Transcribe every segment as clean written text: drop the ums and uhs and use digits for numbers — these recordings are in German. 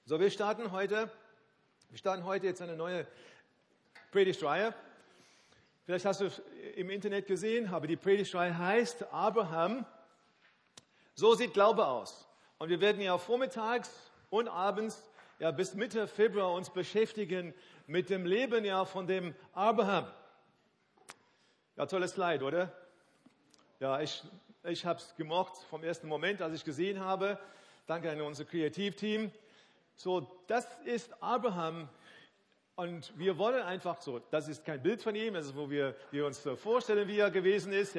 So, wir starten heute jetzt eine neue Predigtreihe. Vielleicht hast du es im Internet gesehen, aber die Predigtreihe heißt Abraham, so sieht Glaube aus. Und wir werden ja vormittags und abends bis Mitte Februar uns beschäftigen mit dem Leben von dem Abraham. Ja, tolles Slide, oder? Ja, ich habe es gemocht vom ersten Moment, als ich gesehen habe. Danke an unser Kreativteam. So, das ist Abraham und wir wollen einfach so, das ist kein Bild von ihm, das ist, wo wir uns so vorstellen, wie er gewesen ist,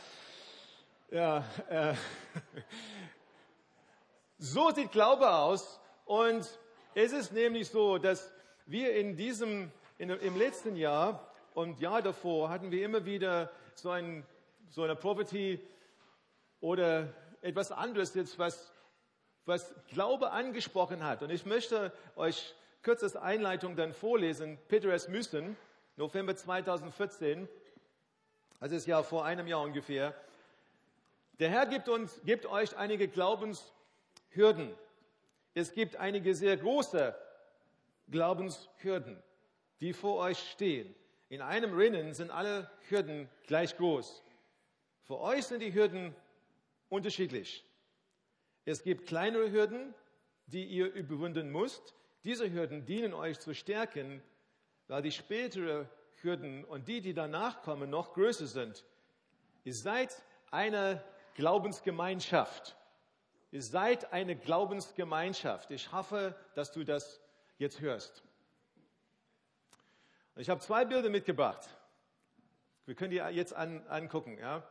So sieht Glaube aus und es ist nämlich so, dass wir im letzten Jahr und Jahr davor hatten wir immer wieder so eine Prophecy oder etwas anderes jetzt, was Glaube angesprochen hat. Und ich möchte euch kurz als Einleitung dann vorlesen. Peter Asmussen, November 2014, also das Jahr vor einem Jahr ungefähr. Der Herr gibt euch einige Glaubenshürden. Es gibt einige sehr große Glaubenshürden, die vor euch stehen. In einem Rennen sind alle Hürden gleich groß. Für euch sind die Hürden unterschiedlich. Es gibt kleinere Hürden, die ihr überwinden müsst. Diese Hürden dienen euch zu stärken, weil die späteren Hürden und die danach kommen, noch größer sind. Ihr seid eine Glaubensgemeinschaft. Ihr seid eine Glaubensgemeinschaft. Ich hoffe, dass du das jetzt hörst. Ich habe 2 Bilder mitgebracht. Wir können die jetzt angucken. Ja?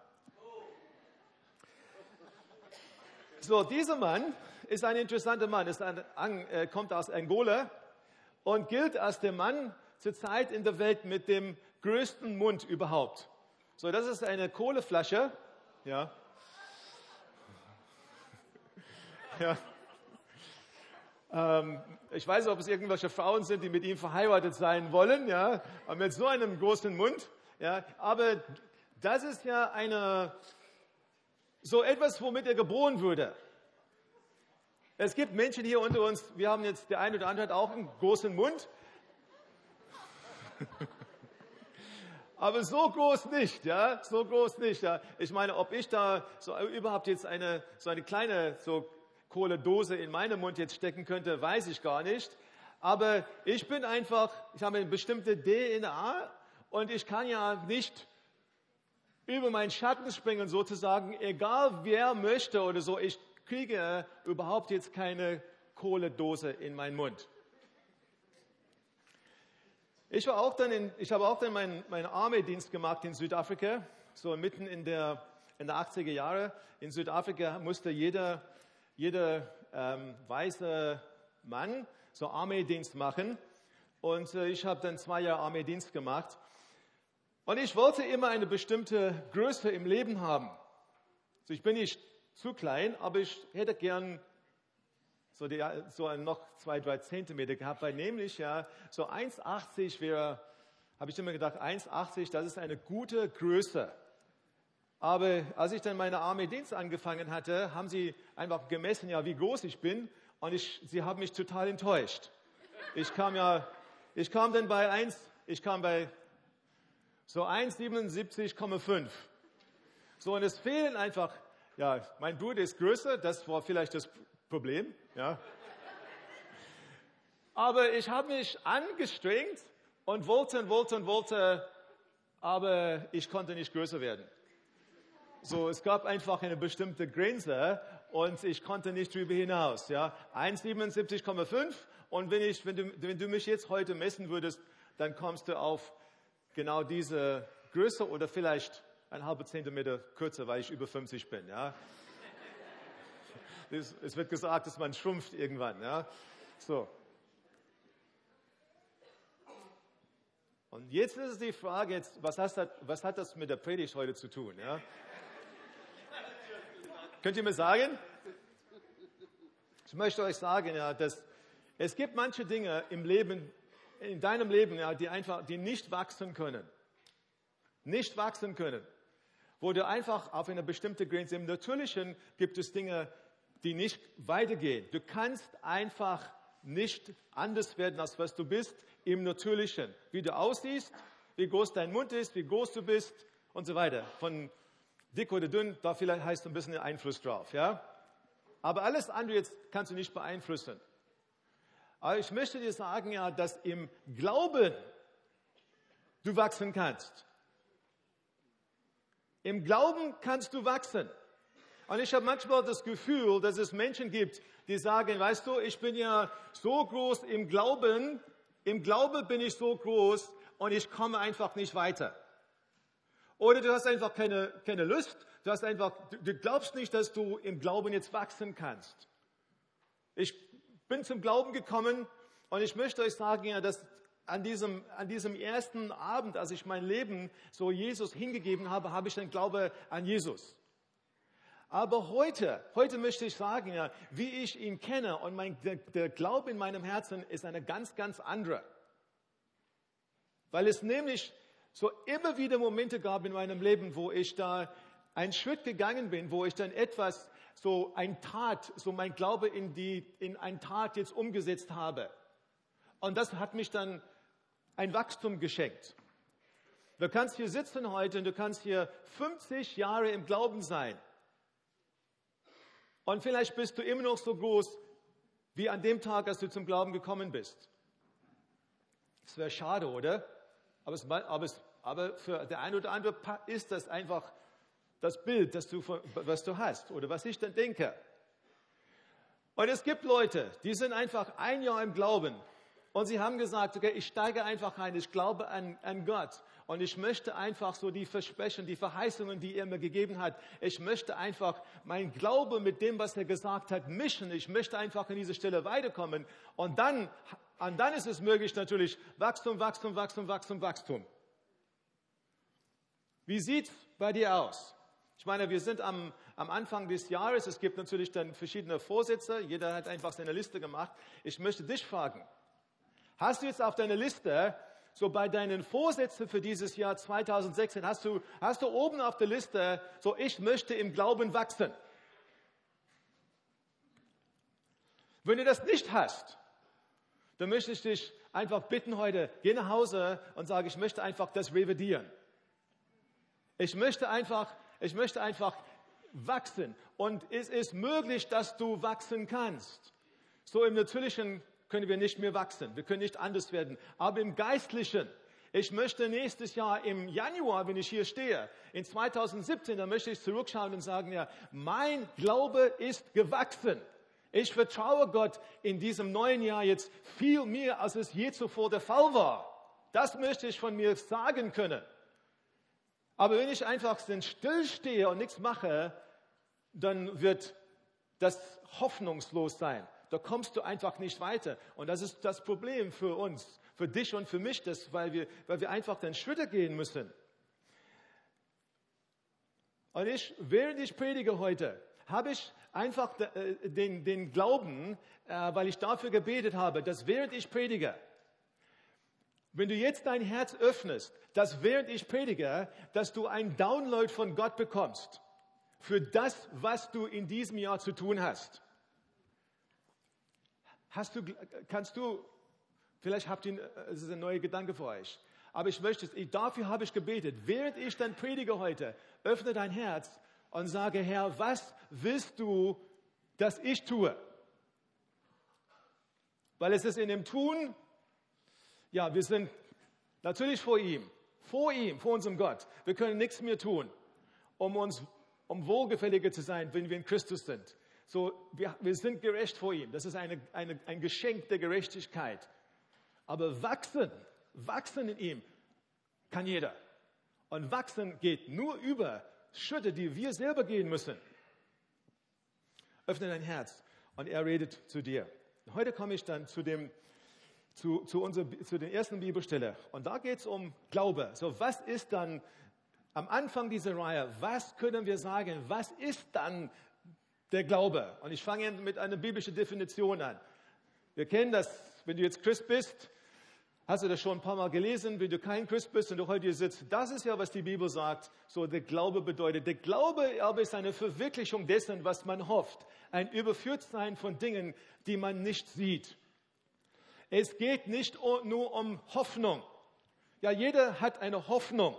So, dieser Mann ist ein interessanter Mann, kommt aus Angola und gilt als der Mann zurzeit in der Welt mit dem größten Mund überhaupt. So, das ist eine Kohleflasche. Ja. Ich weiß nicht, ob es irgendwelche Frauen sind, die mit ihm verheiratet sein wollen, aber mit so einem großen Mund. Aber das ist so etwas, womit er geboren wurde. Es gibt Menschen hier unter uns, wir haben jetzt, der eine oder andere hat auch einen großen Mund. Aber so groß nicht, so groß nicht. Ich meine, ob ich da so überhaupt jetzt so eine kleine Kohledose in meinen Mund jetzt stecken könnte, weiß ich gar nicht. Aber ich habe eine bestimmte DNA und ich kann ja nicht über meinen Schatten springen sozusagen, egal wer möchte oder so. Ich kriege überhaupt jetzt keine Kohledose in meinen Mund. Ich habe auch dann meinen Armeedienst gemacht in Südafrika, so mitten in der 80er Jahre. In Südafrika musste jeder weiße Mann so Armeedienst machen. Und ich habe dann 2 Jahre Armeedienst gemacht. Und ich wollte immer eine bestimmte Größe im Leben haben. Also ich bin nicht zu klein, aber ich hätte gern so noch 2-3 Zentimeter gehabt, weil nämlich so 1,80 habe ich immer gedacht, 1,80, das ist eine gute Größe. Aber als ich dann meine Armeedienst angefangen hatte, haben sie einfach gemessen, wie groß ich bin, und sie haben mich total enttäuscht. Ich kam dann bei so 1,77,5. So, und es fehlen einfach, mein Bruder ist größer, das war vielleicht das Problem, Aber ich habe mich angestrengt und wollte, aber ich konnte nicht größer werden. So, es gab einfach eine bestimmte Grenze und ich konnte nicht drüber hinaus, 1,77,5 und wenn du mich jetzt heute messen würdest, dann kommst du auf genau diese Größe oder vielleicht einen halben Zentimeter kürzer, weil ich über 50 bin, Es wird gesagt, dass man schrumpft irgendwann, So. Und jetzt ist die Frage, was hat das mit der Predigt heute zu tun, Könnt ihr mir sagen? Ich möchte euch sagen, dass es gibt manche Dinge in deinem Leben, die nicht wachsen können. Nicht wachsen können. Wo du einfach auf eine bestimmte Grenze, im Natürlichen gibt es Dinge, die nicht weitergehen. Du kannst einfach nicht anders werden, als was du bist im Natürlichen. Wie du aussiehst, wie groß dein Mund ist, wie groß du bist und so weiter. Von dick oder dünn, da vielleicht heißt ein bisschen Einfluss drauf. Ja? Aber alles andere jetzt kannst du nicht beeinflussen. Aber ich möchte dir sagen, ja, dass im Glauben du wachsen kannst. Im Glauben kannst du wachsen. Und ich habe manchmal das Gefühl, dass es Menschen gibt, die sagen, weißt du, ich bin ja so groß im Glauben bin ich so groß und ich komme einfach nicht weiter. Oder du hast einfach keine Lust, du glaubst nicht, dass du im Glauben jetzt wachsen kannst. Ich bin zum Glauben gekommen und ich möchte euch sagen, ja, dass an diesem ersten Abend, als ich mein Leben so Jesus hingegeben habe, habe ich den Glaube an Jesus. Aber heute möchte ich sagen, ja, wie ich ihn kenne und der Glaube in meinem Herzen ist eine ganz, ganz andere. Weil es nämlich so immer wieder Momente gab in meinem Leben, wo ich da einen Schritt gegangen bin, wo ich dann etwas, so mein Glaube in ein Tat jetzt umgesetzt habe. Und das hat mich dann ein Wachstum geschenkt. Du kannst hier sitzen heute und du kannst hier 50 Jahre im Glauben sein. Und vielleicht bist du immer noch so groß wie an dem Tag, als du zum Glauben gekommen bist. Das wäre schade, oder? Aber für der eine oder andere ist das einfach das Bild, was du hast oder was ich dann denke. Und es gibt Leute, die sind einfach ein Jahr im Glauben und sie haben gesagt, okay, ich steige einfach ein, ich glaube an Gott und ich möchte einfach so die Versprechen, die Verheißungen, die er mir gegeben hat, ich möchte einfach mein Glaube mit dem, was er gesagt hat, mischen. Ich möchte einfach an diese Stelle weiterkommen und dann ist es möglich natürlich Wachstum. Wie sieht's bei dir aus? Ich meine, wir sind am Anfang des Jahres. Es gibt natürlich dann verschiedene Vorsätze. Jeder hat einfach seine Liste gemacht. Ich möchte dich fragen, hast du jetzt auf deiner Liste, so bei deinen Vorsätzen für dieses Jahr 2016, hast du oben auf der Liste, so ich möchte im Glauben wachsen? Wenn du das nicht hast, dann möchte ich dich einfach bitten heute, geh nach Hause und sage, ich möchte einfach das revidieren. Ich möchte einfach wachsen. Und es ist möglich, dass du wachsen kannst. So im Natürlichen können wir nicht mehr wachsen. Wir können nicht anders werden. Aber im Geistlichen, ich möchte nächstes Jahr im Januar, wenn ich hier stehe, in 2017, dann möchte ich zurückschauen und sagen, ja, mein Glaube ist gewachsen. Ich vertraue Gott in diesem neuen Jahr jetzt viel mehr, als es je zuvor der Fall war. Das möchte ich von mir sagen können. Aber wenn ich einfach stillstehe und nichts mache, dann wird das hoffnungslos sein. Da kommst du einfach nicht weiter. Und das ist das Problem für uns, für dich und für mich, weil wir einfach dann Schritte gehen müssen. Und während ich predige heute, habe ich einfach den Glauben, weil ich dafür gebetet habe, dass während ich predige, wenn du jetzt dein Herz öffnest, dass während ich predige, dass du einen Download von Gott bekommst für das, was du in diesem Jahr zu tun hast. Vielleicht habt ihr, es ist ein neuer Gedanke für euch, aber dafür habe ich gebetet. Während ich dann predige heute, öffne dein Herz und sage, Herr, was willst du, dass ich tue? Weil es ist in dem Tun, ja, wir sind natürlich vor unserem Gott. Wir können nichts mehr tun, um wohlgefälliger zu sein, wenn wir in Christus sind. So, wir sind gerecht vor ihm. Das ist ein Geschenk der Gerechtigkeit. Aber wachsen in ihm kann jeder. Und wachsen geht nur über Schritte, die wir selber gehen müssen. Öffne dein Herz und er redet zu dir. Heute komme ich dann zu der ersten Bibelstelle. Und da geht es um Glaube. So, was ist dann am Anfang dieser Reihe, was können wir sagen, was ist dann der Glaube? Und ich fange mit einer biblischen Definition an. Wir kennen das, wenn du jetzt Christ bist, hast du das schon ein paar Mal gelesen, wenn du kein Christ bist und du heute hier sitzt. Das ist ja, was die Bibel sagt, so der Glaube bedeutet. Der Glaube aber ist eine Verwirklichung dessen, was man hofft. Ein Überführtsein von Dingen, die man nicht sieht. Es geht nicht nur um Hoffnung. Ja, jeder hat eine Hoffnung.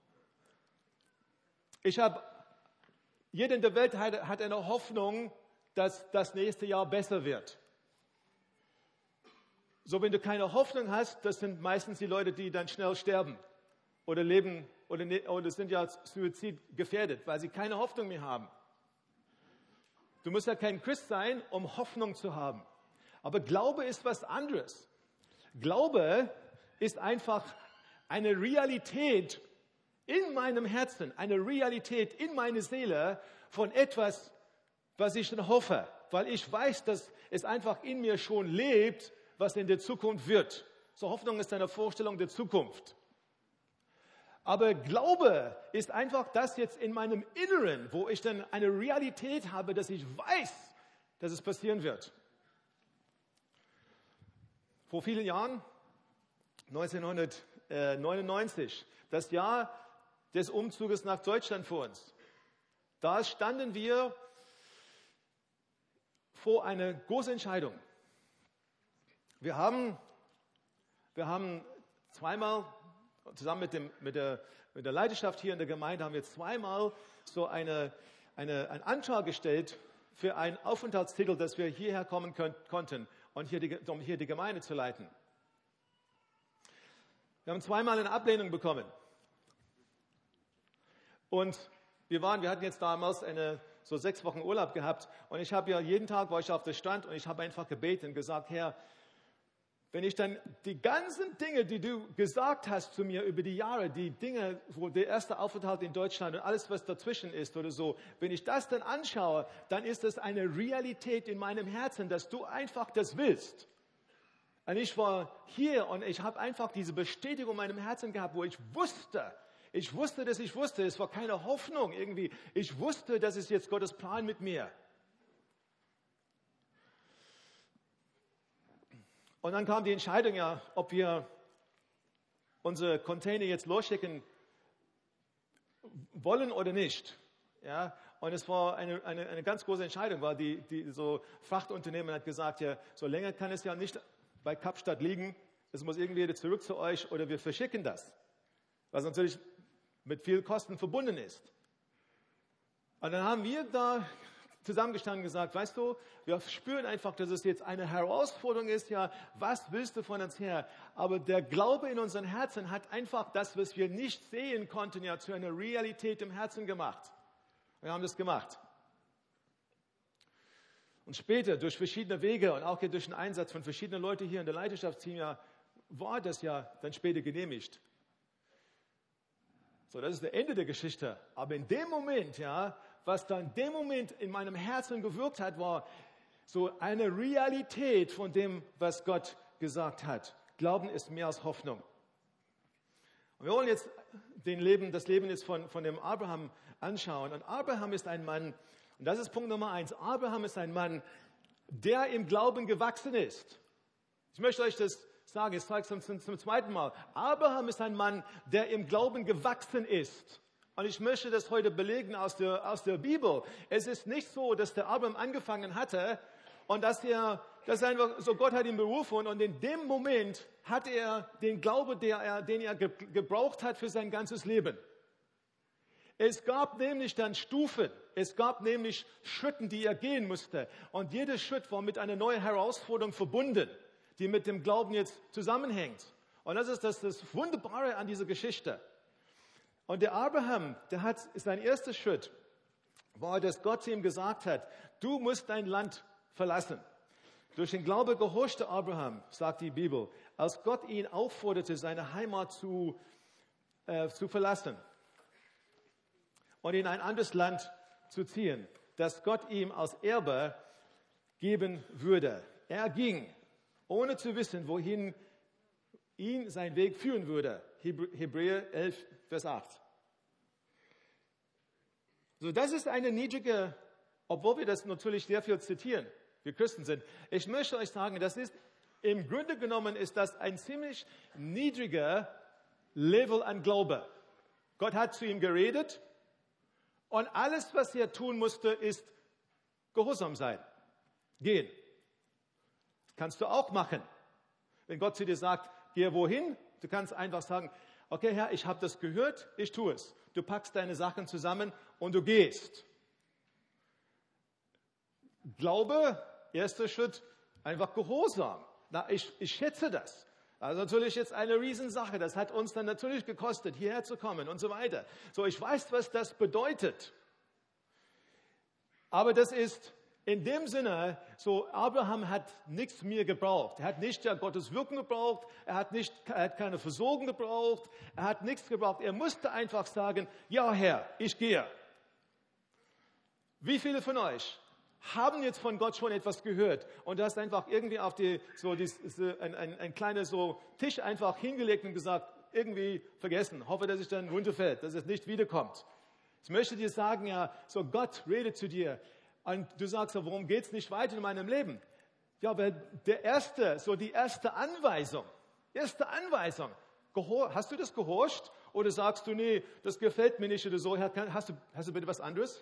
Jeder in der Welt hat eine Hoffnung, dass das nächste Jahr besser wird. So, wenn du keine Hoffnung hast, das sind meistens die Leute, die dann schnell sterben oder leben oder sind ja suizidgefährdet, weil sie keine Hoffnung mehr haben. Du musst ja kein Christ sein, um Hoffnung zu haben. Aber Glaube ist was anderes. Glaube ist einfach eine Realität in meinem Herzen, eine Realität in meiner Seele von etwas, was ich dann hoffe, weil ich weiß, dass es einfach in mir schon lebt, was in der Zukunft wird. So, Hoffnung ist eine Vorstellung der Zukunft. Aber Glaube ist einfach das jetzt in meinem Inneren, wo ich dann eine Realität habe, dass ich weiß, dass es passieren wird. Vor vielen Jahren, 1999, das Jahr des Umzuges nach Deutschland vor uns, da standen wir vor einer großen Entscheidung. Wir haben zweimal, zusammen mit der Leiterschaft hier in der Gemeinde, haben wir zweimal so einen Antrag gestellt für einen Aufenthaltstitel, dass wir hierher kommen konnten und um hier die Gemeinde zu leiten. Wir haben zweimal eine Ablehnung bekommen. Und wir hatten jetzt damals so 6 Wochen Urlaub gehabt und ich habe ja jeden Tag war ich auf der Strand und ich habe einfach gebetet und gesagt, Herr, wenn ich dann die ganzen Dinge, die du gesagt hast zu mir über die Jahre, die Dinge, wo der erste Aufenthalt in Deutschland und alles, was dazwischen ist oder so, wenn ich das dann anschaue, dann ist das eine Realität in meinem Herzen, dass du einfach das willst. Und ich war hier und ich habe einfach diese Bestätigung in meinem Herzen gehabt, wo ich wusste, es war keine Hoffnung irgendwie. Ich wusste, das ist jetzt Gottes Plan mit mir. Und dann kam die Entscheidung ja, ob wir unsere Container jetzt losschicken wollen oder nicht. Ja, und es war eine ganz große Entscheidung, weil die so Frachtunternehmen hat gesagt, ja, so länger kann es ja nicht bei Kapstadt liegen, es muss irgendwie wieder zurück zu euch oder wir verschicken das, was natürlich mit viel Kosten verbunden ist. Und dann haben wir da zusammengestanden und gesagt, weißt du, wir spüren einfach, dass es jetzt eine Herausforderung ist, ja, was willst du von uns her? Aber der Glaube in unseren Herzen hat einfach das, was wir nicht sehen konnten, ja, zu einer Realität im Herzen gemacht. Wir haben das gemacht. Und später, durch verschiedene Wege und auch durch den Einsatz von verschiedenen Leuten hier in der Leiterschaftsteam, ja, war das ja dann später genehmigt. So, das ist das Ende der Geschichte. Aber in dem Moment, ja, was dann in dem Moment in meinem Herzen gewirkt hat, war so eine Realität von dem, was Gott gesagt hat. Glauben ist mehr als Hoffnung. Und wir wollen jetzt das Leben jetzt von dem Abraham anschauen. Und Abraham ist ein Mann, und das ist Punkt Nummer 1, Abraham ist ein Mann, der im Glauben gewachsen ist. Ich möchte euch das sagen, jetzt sage ich es zum zweiten Mal. Abraham ist ein Mann, der im Glauben gewachsen ist. Und ich möchte das heute belegen aus der Bibel. Es ist nicht so, dass der Abraham angefangen hatte und dass einfach so Gott hat ihn berufen und in dem Moment hat er den Glaube, den er gebraucht hat für sein ganzes Leben. Es gab nämlich dann Stufen, es gab nämlich Schritte, die er gehen musste. Und jeder Schritt war mit einer neuen Herausforderung verbunden, die mit dem Glauben jetzt zusammenhängt. Und das ist das Wunderbare an dieser Geschichte. Und der Abraham, sein erster Schritt war, dass Gott zu ihm gesagt hat, du musst dein Land verlassen. Durch den Glaube gehorchte Abraham, sagt die Bibel, als Gott ihn aufforderte, seine Heimat zu verlassen und in ein anderes Land zu ziehen, das Gott ihm als Erbe geben würde. Er ging, ohne zu wissen, wohin ihn sein Weg führen würde. Hebräer 11, Vers 8. So, das ist eine niedrige, obwohl wir das natürlich sehr viel zitieren, wir Christen sind. Ich möchte euch sagen, im Grunde genommen ist das ein ziemlich niedriger Level an Glaube. Gott hat zu ihm geredet und alles, was er tun musste, ist gehorsam sein. Gehen. Das kannst du auch machen. Wenn Gott zu dir sagt, geh wohin, du kannst einfach sagen, okay Herr, ich habe das gehört, ich tue es. Du packst deine Sachen zusammen und du gehst. Glaube, erster Schritt, einfach Gehorsam. Na, ich schätze das. Also natürlich jetzt eine Riesensache. Das hat uns dann natürlich gekostet, hierher zu kommen und so weiter. So, ich weiß, was das bedeutet. Aber das ist in dem Sinne, so Abraham hat nichts mehr gebraucht. Er hat nicht Gottes Wirken gebraucht. Er hat keine Versorgung gebraucht. Er hat nichts gebraucht. Er musste einfach sagen, ja Herr, ich gehe. Wie viele von euch haben jetzt von Gott schon etwas gehört und du hast einfach irgendwie auf ein kleines Tisch einfach hingelegt und gesagt, irgendwie vergessen, hoffe, dass es dann runterfällt, dass es nicht wiederkommt. Ich möchte dir sagen, ja, so Gott redet zu dir und du sagst, warum geht es nicht weiter in meinem Leben? Ja, weil die erste Anweisung, hast du das gehorcht oder sagst du, nee, das gefällt mir nicht oder so, hast du bitte was anderes?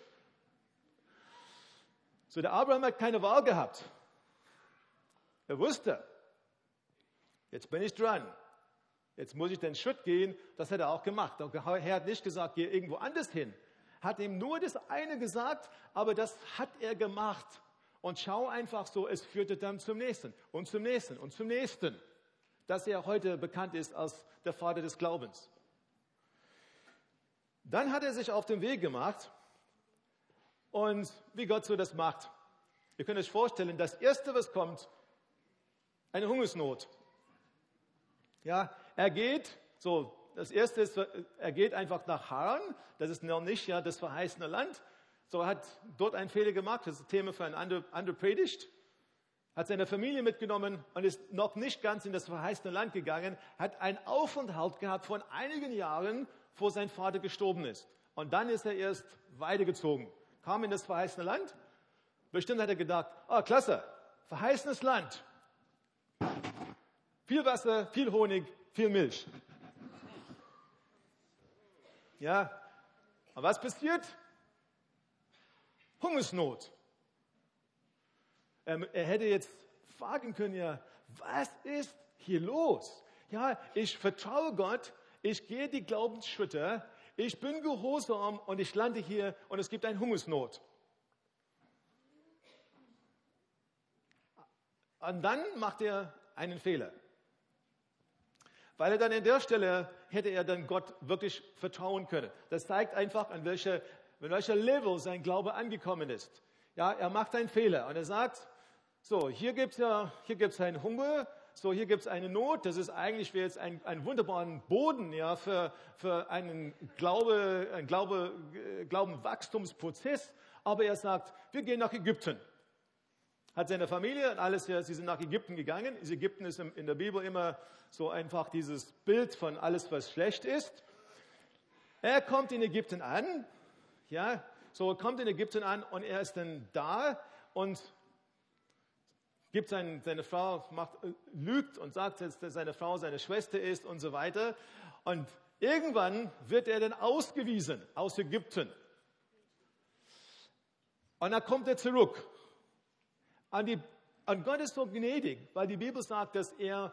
So, der Abraham hat keine Wahl gehabt. Er wusste, jetzt bin ich dran. Jetzt muss ich den Schritt gehen. Das hat er auch gemacht. Der Herr hat nicht gesagt, geh irgendwo anders hin. Hat ihm nur das eine gesagt, aber das hat er gemacht. Und schau einfach so, es führte dann zum nächsten und zum nächsten und zum nächsten. Dass er heute bekannt ist als der Vater des Glaubens. Dann hat er sich auf den Weg gemacht. Und wie Gott so das macht. Ihr könnt euch vorstellen, das Erste, was kommt, eine Hungersnot. Ja, das Erste ist, er geht einfach nach Haran. Das ist noch nicht das verheißene Land. So, er hat dort einen Fehler gemacht. Das ist ein Thema für eine andere Predigt. Hat seine Familie mitgenommen und ist noch nicht ganz in das verheißene Land gegangen. Hat einen Aufenthalt gehabt von einigen Jahren, bevor sein Vater gestorben ist. Und dann ist er erst weitergezogen. Kam in das verheißene Land. Bestimmt hat er gedacht, klasse, verheißenes Land. Viel Wasser, viel Honig, viel Milch. Ja, aber was passiert? Hungersnot. Er hätte jetzt fragen können, ja, was ist hier los? Ja, ich vertraue Gott, ich gehe die Glaubensschritte, ich bin gehorsam und ich lande hier und es gibt eine Hungersnot. Und dann macht er einen Fehler. Weil er dann an der Stelle hätte er dann Gott wirklich vertrauen können. Das zeigt einfach, an welcher Level sein Glaube angekommen ist. Ja, er macht einen Fehler und er sagt, so, hier gibt's einen Hunger, so, hier gibt es eine Not, das ist eigentlich wie jetzt ein wunderbaren Boden ja, für einen Glaubenwachstumsprozess. Aber er sagt, wir gehen nach Ägypten. Hat seine Familie und alles, sie sind nach Ägypten gegangen. Ägypten ist in der Bibel immer so einfach dieses Bild von alles, was schlecht ist. Er kommt in Ägypten an, kommt in Ägypten an und er ist dann da und gibt seine Frau, lügt und sagt, dass seine Frau seine Schwester ist und so weiter. Und irgendwann wird er dann ausgewiesen aus Ägypten. Und dann kommt er zurück. Und Gott ist so gnädig, weil die Bibel sagt, dass er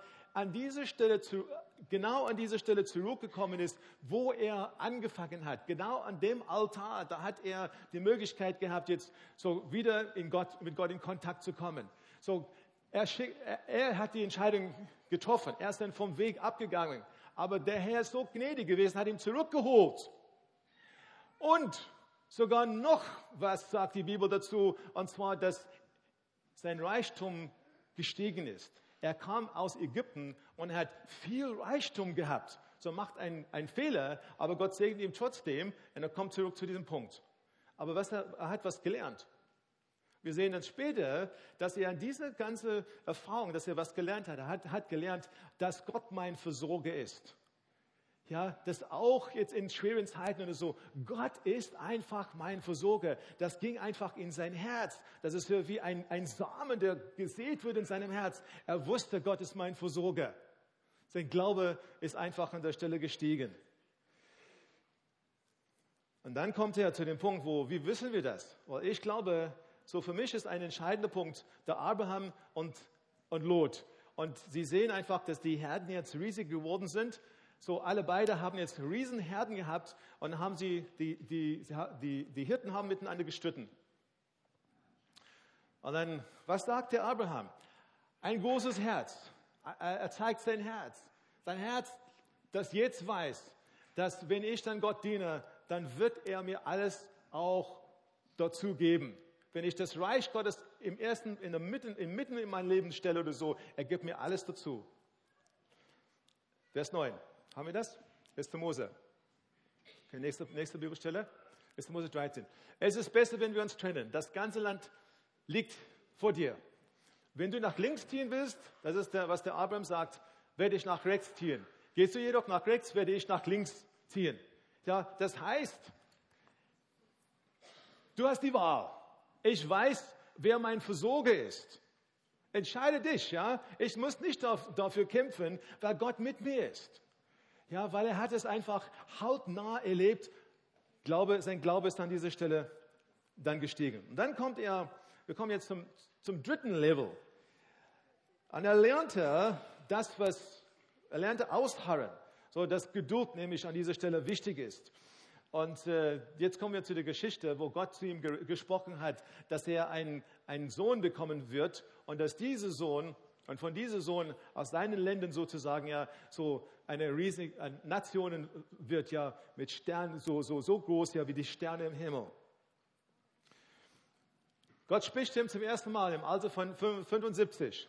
genau an diese Stelle zurückgekommen ist, wo er angefangen hat. Genau an dem Altar, da hat er die Möglichkeit gehabt, jetzt so wieder mit Gott in Kontakt zu kommen. So, er hat die Entscheidung getroffen. Er ist dann vom Weg abgegangen. Aber der Herr ist so gnädig gewesen, hat ihn zurückgeholt. Und sogar noch was sagt die Bibel dazu, und zwar, dass sein Reichtum gestiegen ist. Er kam aus Ägypten und hat viel Reichtum gehabt. So macht einen Fehler, aber Gott segnet ihm trotzdem und er kommt zurück zu diesem Punkt. Aber er hat was gelernt. Wir sehen dann später, dass er an diese ganze Erfahrung, dass er was gelernt hat. Er hat gelernt, dass Gott mein Versorger ist. Ja, das auch jetzt in schweren Zeiten oder so. Gott ist einfach mein Versorger. Das ging einfach in sein Herz. Das ist wie ein Samen, der gesät wird in seinem Herz. Er wusste, Gott ist mein Versorger. Sein Glaube ist einfach an der Stelle gestiegen. Und dann kommt er zu dem Punkt, wie wissen wir das? Weil ich glaube, so für mich ist ein entscheidender Punkt der Abraham und Lot. Und sie sehen einfach, dass die Herden jetzt riesig geworden sind. So, alle beide haben jetzt Riesenherden gehabt und haben die Hirten haben miteinander gestritten. Und dann, was sagt der Abraham? Ein großes Herz. Er zeigt sein Herz. Sein Herz, das jetzt weiß, dass wenn ich dann Gott diene, dann wird er mir alles auch dazu geben. Wenn ich das Reich Gottes mitten in mein Leben stelle oder so, er gibt mir alles dazu. Vers 9. Haben wir das? 1. Mose. Okay, nächste Bibelstelle. 1. Mose 13. Es ist besser, wenn wir uns trennen. Das ganze Land liegt vor dir. Wenn du nach links ziehen willst, das ist was der Abraham sagt, werde ich nach rechts ziehen. Gehst du jedoch nach rechts, werde ich nach links ziehen. Ja, das heißt, du hast die Wahl. Ich weiß, wer mein Versorger ist. Entscheide dich, ja. Ich muss nicht dafür kämpfen, weil Gott mit mir ist. Ja, weil er hat es einfach hautnah erlebt. Sein Glaube ist an dieser Stelle dann gestiegen. Und dann wir kommen jetzt zum dritten Level. Und er lernte ausharren, so dass Geduld nämlich an dieser Stelle wichtig ist. Und jetzt kommen wir zu der Geschichte, wo Gott zu ihm gesprochen hat, dass er einen Sohn bekommen wird und dass von diesem Sohn aus seinen Ländern sozusagen ja so eine riesige Nation wird ja mit Sternen so groß ja wie die Sterne im Himmel. Gott spricht ihm zum ersten Mal im Alter von 75.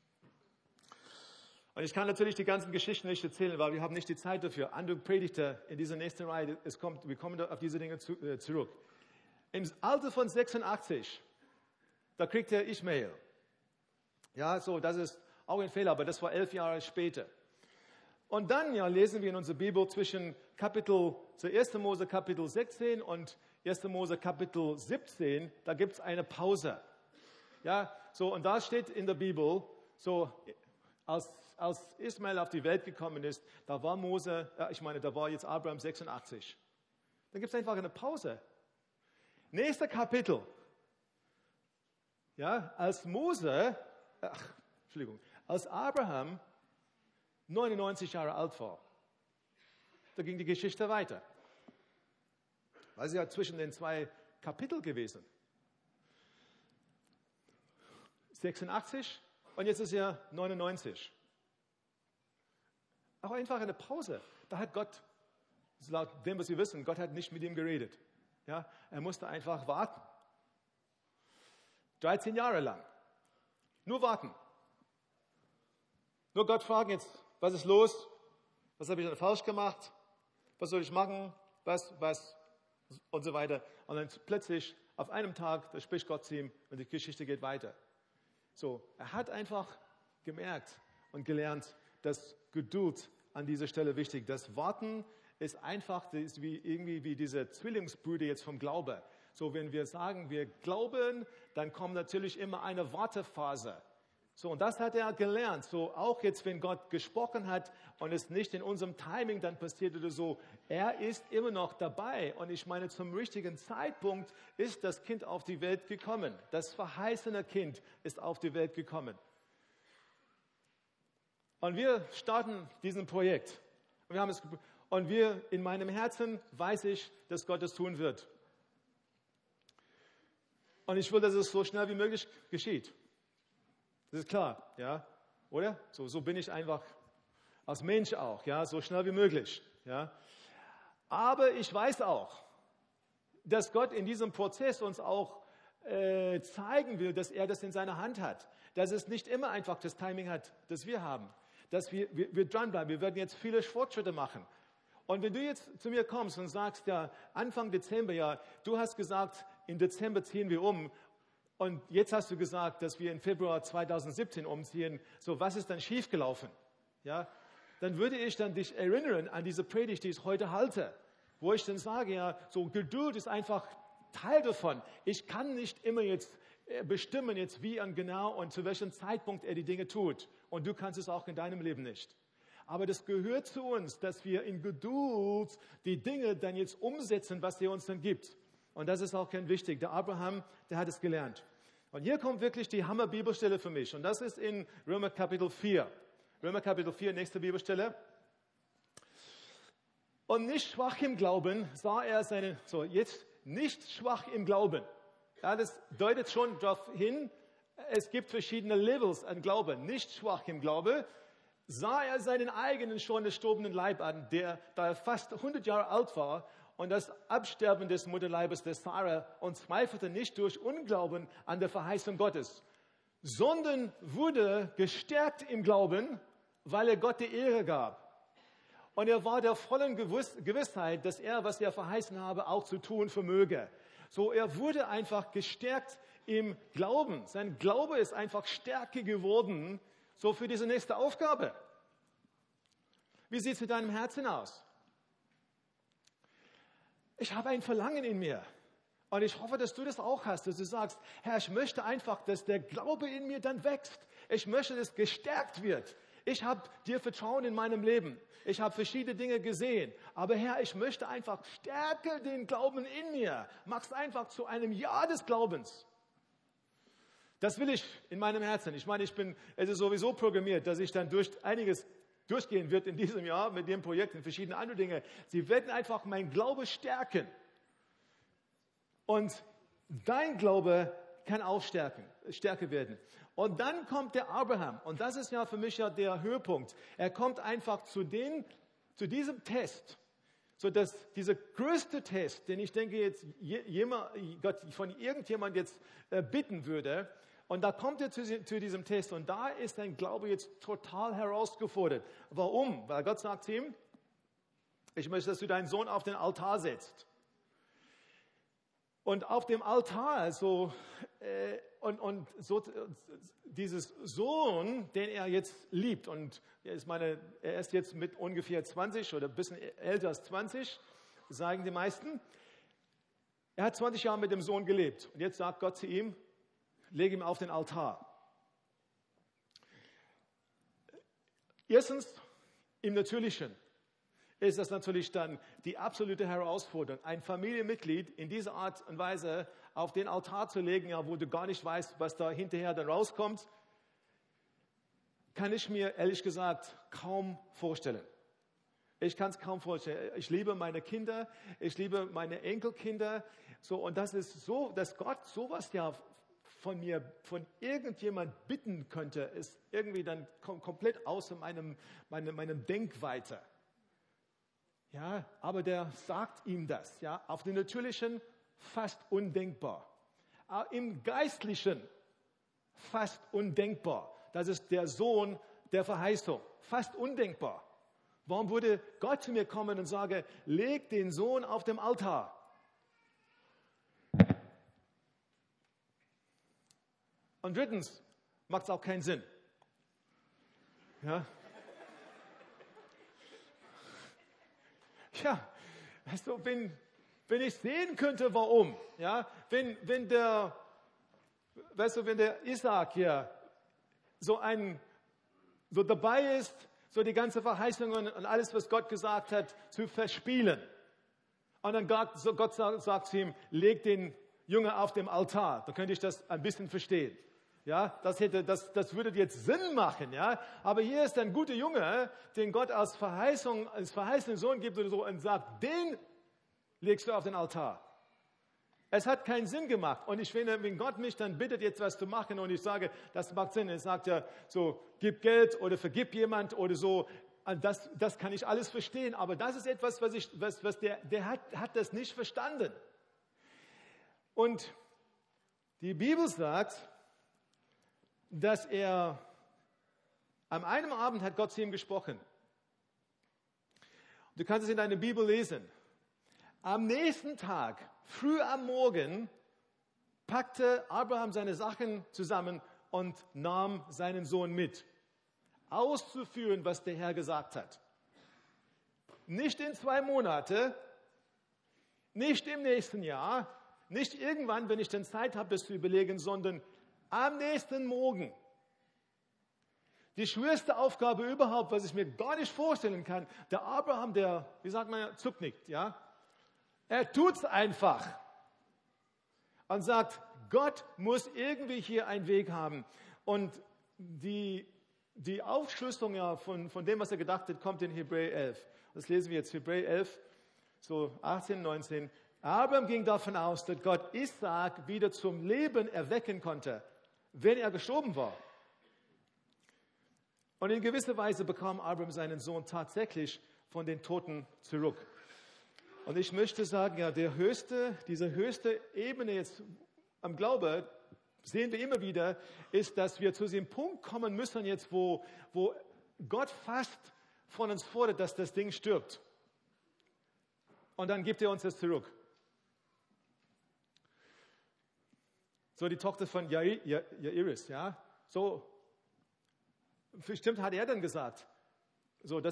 Und ich kann natürlich die ganzen Geschichten nicht erzählen, weil wir haben nicht die Zeit dafür. Andere Predigter in dieser nächsten Reihe, wir kommen auf diese Dinge zurück. Im Alter von 86, da kriegt er Ismael. Ja, so, das ist auch ein Fehler, aber das war 11 Jahre später. Und dann ja lesen wir in unserer Bibel zwischen 1. Mose Kapitel 16 und 1. Mose Kapitel 17, da gibt es eine Pause. Ja, so, und da steht in der Bibel, so, als Ismael auf die Welt gekommen ist, da war jetzt Abraham 86. Dann gibt es einfach eine Pause. Nächster Kapitel. Ja, als Abraham 99 Jahre alt war, da ging die Geschichte weiter. Weil sie ja zwischen den zwei Kapiteln gewesen. 86 und jetzt ist er 99. Auch einfach eine Pause. Da hat Gott, laut dem, was wir wissen, Gott hat nicht mit ihm geredet. Ja, er musste einfach warten. 13 Jahre lang. Nur warten. Nur Gott fragen jetzt, was ist los? Was habe ich denn falsch gemacht? Was soll ich machen? Was? Und so weiter. Und dann plötzlich, auf einem Tag, da spricht Gott zu ihm und die Geschichte geht weiter. So, er hat einfach gemerkt und gelernt, dass Geduld an dieser Stelle wichtig ist. Das Warten ist einfach, das ist wie diese Zwillingsbrüder jetzt vom Glaube. So, wenn wir sagen, wir glauben, dann kommt natürlich immer eine Wartephase. So, und das hat er gelernt. So, auch jetzt, wenn Gott gesprochen hat und es nicht in unserem Timing dann passiert oder so, er ist immer noch dabei. Und ich meine, zum richtigen Zeitpunkt ist das Kind auf die Welt gekommen. Das verheißene Kind ist auf die Welt gekommen. Und wir starten diesen Projekt. Und in meinem Herzen weiß ich, dass Gott es tun wird. Und ich will, dass es so schnell wie möglich geschieht. Das ist klar, ja, oder? So bin ich einfach als Mensch auch, ja, so schnell wie möglich, ja. Aber ich weiß auch, dass Gott in diesem Prozess uns auch zeigen will, dass er das in seiner Hand hat, dass es nicht immer einfach das Timing hat, das wir haben, dass wir dranbleiben. Wir werden jetzt viele Fortschritte machen. Und wenn du jetzt zu mir kommst und sagst, ja, Anfang Dezember, ja, du hast gesagt, im Dezember ziehen wir um. Und jetzt hast du gesagt, dass wir im Februar 2017 umziehen. So, was ist dann schiefgelaufen? Ja, dann würde ich dann dich erinnern an diese Predigt, die ich heute halte, wo ich dann sage, ja, so Geduld ist einfach Teil davon. Ich kann nicht immer jetzt bestimmen, jetzt wie und genau und zu welchem Zeitpunkt er die Dinge tut. Und du kannst es auch in deinem Leben nicht. Aber das gehört zu uns, dass wir in Geduld die Dinge dann jetzt umsetzen, was er uns dann gibt. Und das ist auch ganz wichtig. Der Abraham, der hat es gelernt. Und hier kommt wirklich die Hammer-Bibelstelle für mich. Und das ist in Römer Kapitel 4. Römer Kapitel 4, nächste Bibelstelle. Und nicht schwach im Glauben sah er jetzt nicht schwach im Glauben. Ja, das deutet schon darauf hin, es gibt verschiedene Levels an Glauben. Nicht schwach im Glauben sah er seinen eigenen schon gestorbenen Leib an, da er fast 100 Jahre alt war, und das Absterben des Mutterleibes der Sarah, und zweifelte nicht durch Unglauben an der Verheißung Gottes, sondern wurde gestärkt im Glauben, weil er Gott die Ehre gab. Und er war der vollen Gewissheit, dass er, was er verheißen habe, auch zu tun vermöge. So, er wurde einfach gestärkt im Glauben. Sein Glaube ist einfach stärker geworden, so für diese nächste Aufgabe. Wie sieht es mit deinem Herzen aus? Ich habe ein Verlangen in mir. Und ich hoffe, dass du das auch hast, dass du sagst, Herr, ich möchte einfach, dass der Glaube in mir dann wächst. Ich möchte, dass es gestärkt wird. Ich habe dir Vertrauen in meinem Leben. Ich habe verschiedene Dinge gesehen. Aber Herr, ich möchte einfach stärke den Glauben in mir. Mach's einfach zu einem Ja des Glaubens. Das will ich in meinem Herzen. Ich meine, es ist sowieso programmiert, dass ich dann durch einiges durchgehen wird in diesem Jahr mit dem Projekt und verschiedene andere Dinge. Sie werden einfach mein Glaube stärken. Und dein Glaube kann auch stärker werden. Und dann kommt der Abraham. Und das ist ja für mich ja der Höhepunkt. Er kommt einfach zu diesem Test. So dass dieser größte Test, den ich denke jetzt Gott von irgendjemand jetzt bitten würde, und da kommt er zu diesem Test, und da ist sein Glaube jetzt total herausgefordert. Warum? Weil Gott sagt zu ihm, ich möchte, dass du deinen Sohn auf den Altar setzt. Und auf dem Altar, dieses Sohn, den er jetzt liebt, und er ist jetzt mit ungefähr 20 oder ein bisschen älter als 20, sagen die meisten. Er hat 20 Jahre mit dem Sohn gelebt. Und jetzt sagt Gott zu ihm, leg ihn auf den Altar. Erstens, im Natürlichen ist das natürlich dann die absolute Herausforderung, ein Familienmitglied in dieser Art und Weise auf den Altar zu legen, ja, wo du gar nicht weißt, was da hinterher dann rauskommt, kann ich mir ehrlich gesagt kaum vorstellen. Ich kann es kaum vorstellen. Ich liebe meine Kinder, ich liebe meine Enkelkinder, und das ist so, dass Gott sowas ja von irgendjemand bitten könnte, ist irgendwie dann komplett außer meinem Denkweite. Ja, aber der sagt ihm das, ja, auf den Natürlichen fast undenkbar. Im Geistlichen fast undenkbar. Das ist der Sohn der Verheißung. Fast undenkbar. Warum würde Gott zu mir kommen und sagen, leg den Sohn auf dem Altar? Und drittens macht es auch keinen Sinn. Ja. Ja, also wenn ich sehen könnte, warum, ja, wenn der Isaak hier so dabei ist, so die ganze Verheißungen und alles, was Gott gesagt hat, zu verspielen. Und dann Gott sagt zu ihm, leg den Jungen auf dem Altar. Dann könnte ich das ein bisschen verstehen. Ja, das würde jetzt Sinn machen, ja. Aber hier ist ein guter Junge, den Gott als verheißenen Sohn gibt oder so, und sagt, den legst du auf den Altar. Es hat keinen Sinn gemacht. Und ich finde, wenn Gott mich dann bittet, jetzt was zu machen, und ich sage, das macht Sinn, er sagt ja so, gib Geld oder vergib jemand oder so, das kann ich alles verstehen. Aber das ist etwas, der hat das nicht verstanden. Und die Bibel sagt, dass an einem Abend hat Gott zu ihm gesprochen. Du kannst es in deiner Bibel lesen. Am nächsten Tag, früh am Morgen, packte Abraham seine Sachen zusammen und nahm seinen Sohn mit, auszuführen, was der Herr gesagt hat. Nicht in 2 Monate, nicht im nächsten Jahr, nicht irgendwann, wenn ich dann Zeit habe, das zu überlegen, sondern am nächsten Morgen. Die schwerste Aufgabe überhaupt, was ich mir gar nicht vorstellen kann. Der Abraham, zuckt nicht, ja. Er tut's einfach und sagt, Gott muss irgendwie hier einen Weg haben. Und die Aufschlüsselung ja von dem, was er gedacht hat, kommt in Hebräer 11. Das lesen wir jetzt, Hebräer 11, so 18, 19. Abraham ging davon aus, dass Gott Isaak wieder zum Leben erwecken konnte, wenn er gestorben war. Und in gewisser Weise bekam Abraham seinen Sohn tatsächlich von den Toten zurück. Und ich möchte sagen, ja, diese höchste Ebene jetzt am Glaube, sehen wir immer wieder, ist, dass wir zu diesem Punkt kommen müssen jetzt, wo Gott fast von uns fordert, dass das Ding stirbt. Und dann gibt er uns das zurück. So die Tochter von Jairus, ja, so, bestimmt hat er dann gesagt, so,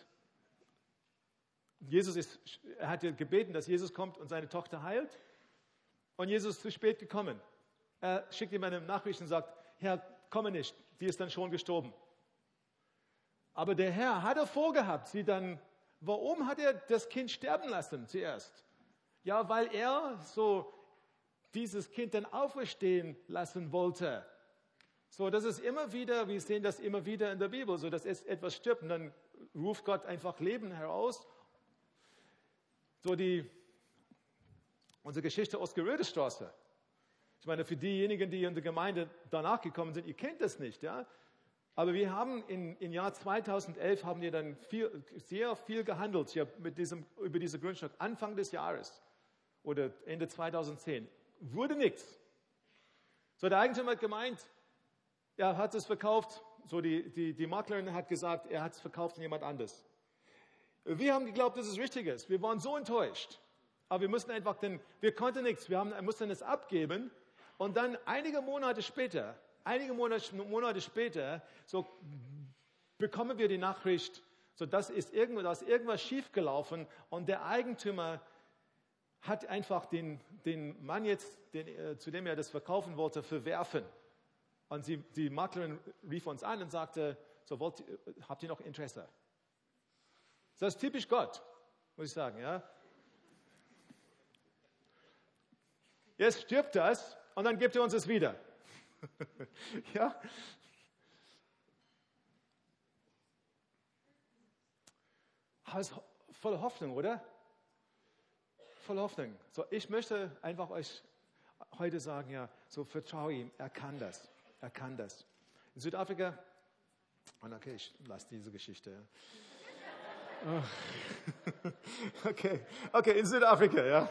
er hat gebeten, dass Jesus kommt und seine Tochter heilt. Und Jesus ist zu spät gekommen. Er schickt ihm eine Nachricht und sagt, Herr, komme nicht, die ist dann schon gestorben. Aber der Herr hat vorgehabt, warum hat er das Kind sterben lassen zuerst? Ja, weil er so dieses Kind dann auferstehen lassen wollte. So, das ist immer wieder, wir sehen das immer wieder in der Bibel, so dass etwas stirbt und dann ruft Gott einfach Leben heraus. So unsere Geschichte aus Gerödestraße. Ich meine, für diejenigen, die in der Gemeinde danach gekommen sind, ihr kennt das nicht, ja. Aber wir haben im Jahr 2011 haben wir dann sehr viel gehandelt hier über dieses Grundstück. Anfang des Jahres oder Ende 2010 wurde nichts. So, der Eigentümer hat gemeint, er hat es verkauft. So, die Maklerin hat gesagt, er hat es verkauft an jemand anderes. Wir haben geglaubt, dass es richtig ist. Wir waren so enttäuscht. Aber wir mussten einfach, wir konnten nichts. Wir mussten es abgeben. Und dann einige Monate später, so bekommen wir die Nachricht, so da ist irgendwas schiefgelaufen. Und der Eigentümer hat einfach den Mann jetzt, zu dem er das verkaufen wollte, verwerfen. Und die Maklerin rief uns an und sagte, so habt ihr noch Interesse? Das ist typisch Gott, muss ich sagen, ja. Jetzt stirbt das und dann gibt er uns es wieder. Ja. Das ist voller Hoffnung, oder? Voller Hoffnung. So, ich möchte einfach euch heute sagen, ja, so vertraue ihm, er kann das. Er kann das. In Südafrika, okay, ich lasse diese Geschichte, ja. Okay, in Südafrika, ja.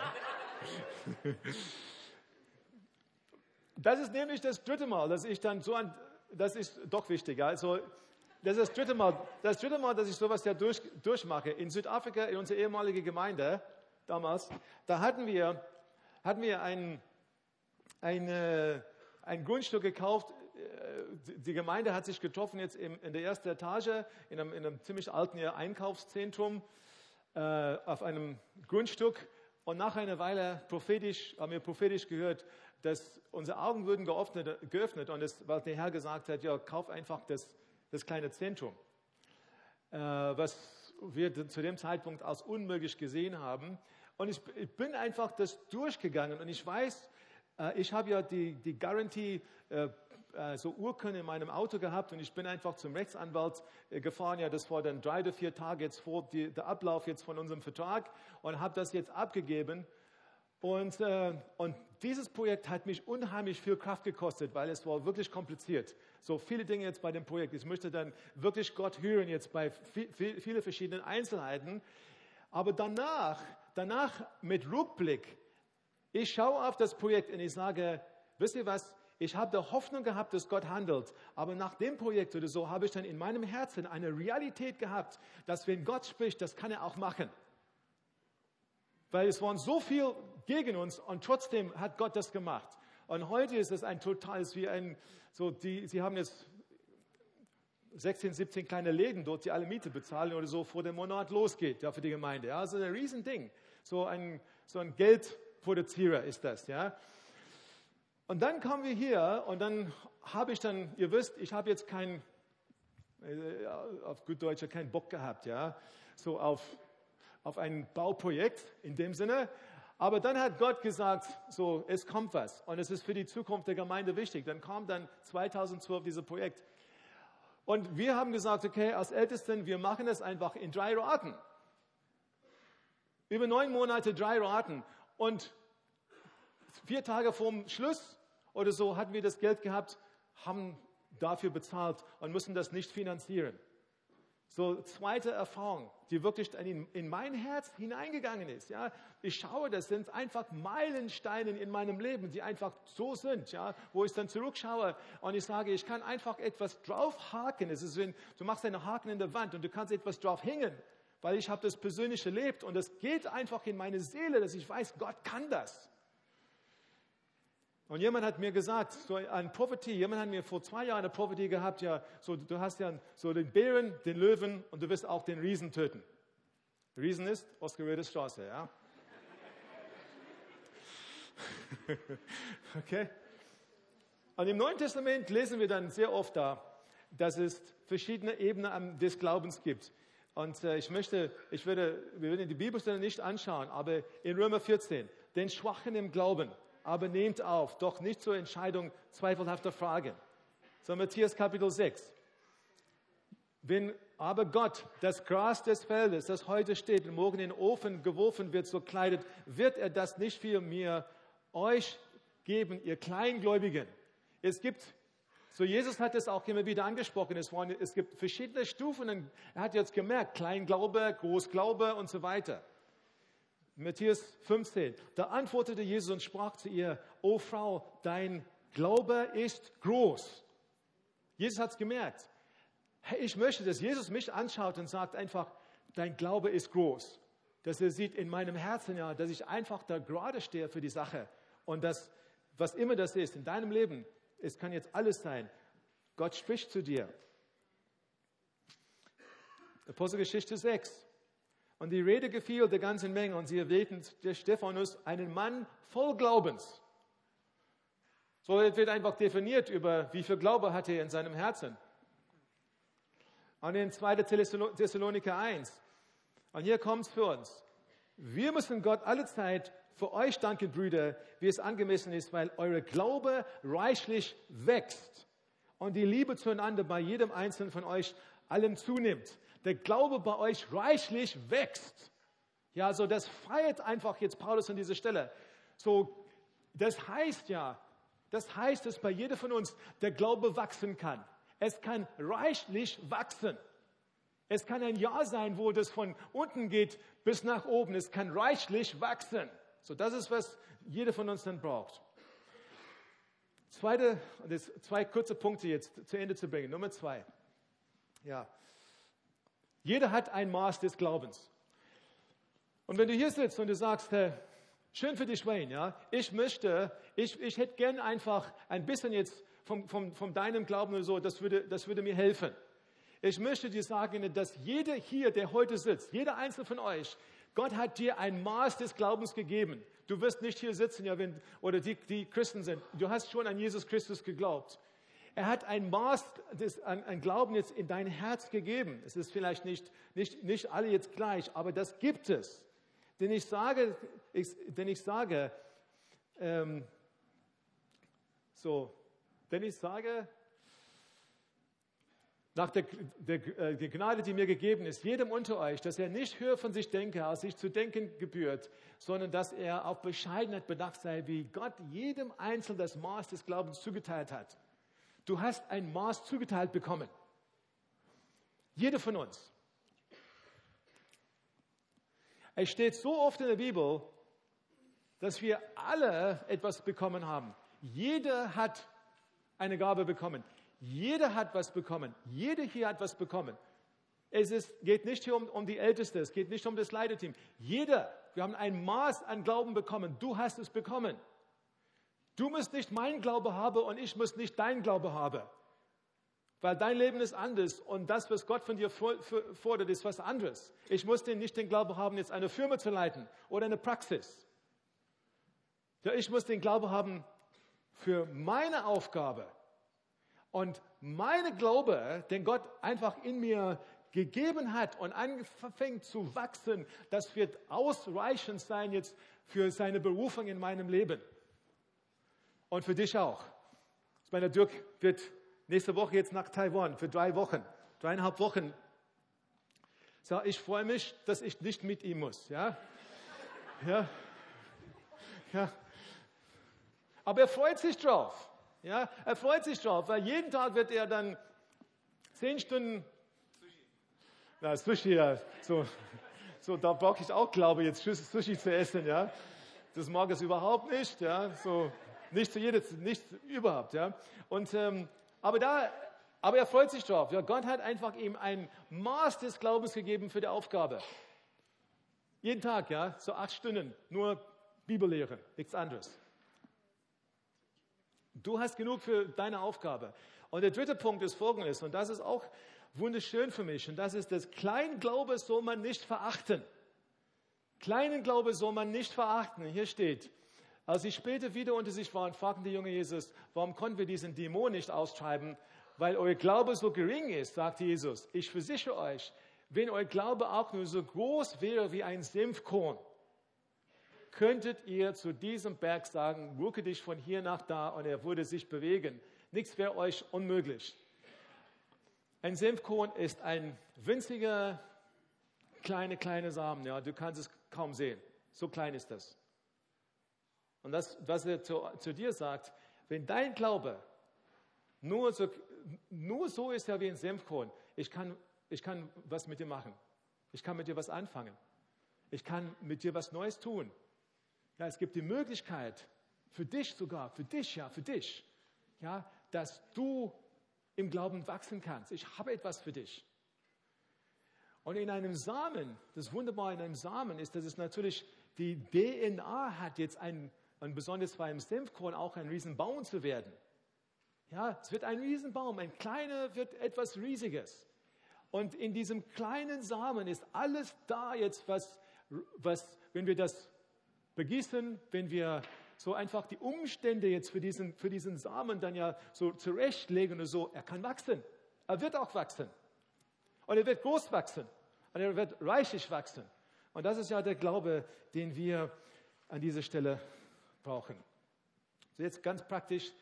Das ist nämlich das dritte Mal, dass ich dann das ist doch wichtig, ja. Also, das ist das dritte Mal, dass ich sowas ja durchmache. In Südafrika, in unserer ehemaligen Gemeinde, damals, da hatten wir ein Grundstück gekauft. Die Gemeinde hat sich getroffen jetzt in der ersten Etage, in einem ziemlich alten Einkaufszentrum, auf einem Grundstück. Und nach einer Weile haben wir prophetisch gehört, dass unsere Augen würden geöffnet und weil der Herr gesagt hat, ja, kauf einfach das kleine Zentrum, was wir zu dem Zeitpunkt als unmöglich gesehen haben. Und ich bin einfach das durchgegangen und ich weiß, ich habe ja die Garantie, so Urkunde in meinem Auto gehabt und ich bin einfach zum Rechtsanwalt gefahren. Ja, das war dann 3 oder 4 Tage jetzt vor der Ablauf jetzt von unserem Vertrag und habe das jetzt abgegeben. Und dieses Projekt hat mich unheimlich viel Kraft gekostet, weil es war wirklich kompliziert. So viele Dinge jetzt bei dem Projekt. Ich möchte dann wirklich Gott hören jetzt bei vielen verschiedenen Einzelheiten. Aber danach mit Rückblick, ich schaue auf das Projekt und ich sage, wisst ihr was? Ich habe die Hoffnung gehabt, dass Gott handelt. Aber nach dem Projekt oder so habe ich dann in meinem Herzen eine Realität gehabt, dass wenn Gott spricht, das kann er auch machen. Weil es waren so viel gegen uns und trotzdem hat Gott das gemacht. Und heute ist es sie haben jetzt 16, 17 kleine Läden dort, die alle Miete bezahlen oder so, vor dem Monat losgeht, ja, für die Gemeinde. Ja, also ein Riesending. So ein Geldproduzierer ist das, ja. Und dann kommen wir hier und dann habe ich ihr wisst, ich habe jetzt auf gut Deutsch, keinen Bock gehabt, ja, so auf ein Bauprojekt in dem Sinne. Aber dann hat Gott gesagt, so, es kommt was und es ist für die Zukunft der Gemeinde wichtig. Dann kam dann 2012 dieses Projekt. Und wir haben gesagt, okay, als Ältesten, wir machen das einfach in 3 Raten. Über 9 Monate 3 Raten. Und 4 Tage vorm Schluss oder so hatten wir das Geld gehabt, haben dafür bezahlt und müssen das nicht finanzieren. So, zweite Erfahrung, die wirklich in mein Herz hineingegangen ist. Ja. Ich schaue, das sind einfach Meilensteine in meinem Leben, die einfach so sind, ja, wo ich dann zurückschaue und ich sage, ich kann einfach etwas draufhaken. Es ist, wenn du machst einen Haken in der Wand und du kannst etwas drauf hängen, weil ich habe das persönlich erlebt und es geht einfach in meine Seele, dass ich weiß, Gott kann das. Und jemand hat mir gesagt, so eine Prophetie, jemand hat mir vor 2 Jahren eine Prophetie gehabt, ja, so, du hast ja so den Bären, den Löwen und du wirst auch den Riesen töten. Riesen ist Oskar Straße, ja. Okay. Und im Neuen Testament lesen wir dann sehr oft da, dass es verschiedene Ebenen des Glaubens gibt. Und wir werden die Bibelstelle nicht anschauen, aber in Römer 14, den Schwachen im Glauben, aber nehmt auf, doch nicht zur Entscheidung zweifelhafter Fragen. So Matthäus Kapitel 6. Wenn aber Gott das Gras des Feldes, das heute steht und morgen in den Ofen geworfen wird, so kleidet, wird er das nicht für mir euch geben, ihr Kleingläubigen. Es gibt, so Jesus hat es auch immer wieder angesprochen, es gibt verschiedene Stufen. Er hat jetzt gemerkt, Kleinglaube, Großglaube und so weiter. Matthäus 15, da antwortete Jesus und sprach zu ihr, O Frau, dein Glaube ist groß. Jesus hat es gemerkt. Hey, ich möchte, dass Jesus mich anschaut und sagt einfach, dein Glaube ist groß. Dass er sieht in meinem Herzen, ja, dass ich einfach da gerade stehe für die Sache. Und das, was immer das ist, in deinem Leben, es kann jetzt alles sein. Gott spricht zu dir. Apostelgeschichte 6. Und die Rede gefiel der ganzen Menge und sie erwählten der Stephanus einen Mann voll Glaubens. So wird einfach definiert über, wie viel Glaube hatte er in seinem Herzen. Und in 2. Thessaloniker 1. Und hier kommt es für uns. Wir müssen Gott alle Zeit für euch danken, Brüder, wie es angemessen ist, weil eure Glaube reichlich wächst und die Liebe zueinander bei jedem Einzelnen von euch allen zunimmt. Der Glaube bei euch reichlich wächst. Ja, so das feiert einfach jetzt Paulus an dieser Stelle. So, das heißt, dass bei jedem von uns der Glaube wachsen kann. Es kann reichlich wachsen. Es kann ein Jahr sein, wo das von unten geht bis nach oben. Es kann reichlich wachsen. So, das ist, was jeder von uns dann braucht. 2 kurze Punkte jetzt zu Ende zu bringen. Nummer 2. Ja. Jeder hat ein Maß des Glaubens. Und wenn du hier sitzt und du sagst, schön für dich, Wayne, ja, ich hätte gern einfach ein bisschen jetzt von deinem Glauben oder so, das würde mir helfen. Ich möchte dir sagen, dass jeder hier, der heute sitzt, jeder einzelne von euch, Gott hat dir ein Maß des Glaubens gegeben. Du wirst nicht hier sitzen, ja, die Christen sind. Du hast schon an Jesus Christus geglaubt. Er hat ein Maß an Glauben jetzt in dein Herz gegeben. Es ist vielleicht nicht alle jetzt gleich, aber das gibt es. Denn ich sage, nach der Gnade, die mir gegeben ist, jedem unter euch, dass er nicht höher von sich denke, als sich zu denken gebührt, sondern dass er auf Bescheidenheit bedacht sei, wie Gott jedem Einzelnen das Maß des Glaubens zugeteilt hat. Du hast ein Maß zugeteilt bekommen. Jeder von uns. Es steht so oft in der Bibel, dass wir alle etwas bekommen haben. Jeder hat eine Gabe bekommen. Jeder hat was bekommen. Jeder hier hat was bekommen. Geht nicht hier um die Älteste, es geht nicht um das Leiterteam. Jeder, wir haben ein Maß an Glauben bekommen. Du hast es bekommen. Du musst nicht mein Glaube haben und ich muss nicht dein Glaube haben. Weil dein Leben ist anders und das, was Gott von dir fordert, ist was anderes. Ich muss nicht den Glauben haben, jetzt eine Firma zu leiten oder eine Praxis. Ja, ich muss den Glauben haben für meine Aufgabe. Und meine Glaube, den Gott einfach in mir gegeben hat und anfängt zu wachsen, das wird ausreichend sein jetzt für seine Berufung in meinem Leben. Und für dich auch. Meine Dirk wird nächste Woche jetzt nach Taiwan für 3 Wochen, 3,5 Wochen. So, ich freue mich, dass ich nicht mit ihm muss. Ja? Ja. Ja. Aber er freut sich drauf. Ja? Er freut sich drauf, weil jeden Tag wird er dann 10 Stunden Sushi, ja, so da brauche ich auch Glaube, jetzt Sushi zu essen, ja. Das mag es überhaupt nicht, ja, so nicht überhaupt, ja. Und aber er freut sich drauf. Ja, Gott hat einfach ihm ein Maß des Glaubens gegeben für die Aufgabe. Jeden Tag, ja, so 8 Stunden, nur Bibellehre, nichts anderes. Du hast genug für deine Aufgabe. Und der dritte Punkt ist folgendes, und das ist auch wunderschön für mich, und das ist, das Kleinglaube soll man nicht verachten. Kleinen Glaube soll man nicht verachten. Hier steht, als sie später wieder unter sich waren, fragten die Jünger Jesus, warum konnten wir diesen Dämon nicht austreiben? Weil euer Glaube so gering ist, sagte Jesus. Ich versichere euch, wenn euer Glaube auch nur so groß wäre wie ein Senfkorn, könntet ihr zu diesem Berg sagen, rucke dich von hier nach da, und er würde sich bewegen. Nichts wäre euch unmöglich. Ein Senfkorn ist ein winziger, kleiner Samen. Ja, du kannst es kaum sehen. So klein ist das. Und das, was er zu dir sagt, wenn dein Glaube nur so ist ja wie ein Senfkorn, ich kann was mit dir machen. Ich kann mit dir was anfangen. Ich kann mit dir was Neues tun. Ja, es gibt die Möglichkeit, für dich, ja, dass du im Glauben wachsen kannst. Ich habe etwas für dich. Und in einem Samen, das Wunderbare in einem Samen ist, dass es natürlich die DNA hat, jetzt und besonders bei einem Senfkorn auch ein Riesenbaum zu werden. Ja, es wird ein Riesenbaum, ein kleiner wird etwas Riesiges. Und in diesem kleinen Samen ist alles da jetzt, was wenn wir das begießen, wenn wir so einfach die Umstände jetzt für diesen Samen dann ja so zurechtlegen oder so, er kann wachsen. Er wird auch wachsen. Und er wird groß wachsen. Und er wird reichlich wachsen. Und das ist ja der Glaube, den wir an dieser Stelle brauchen. So, jetzt ganz praktisch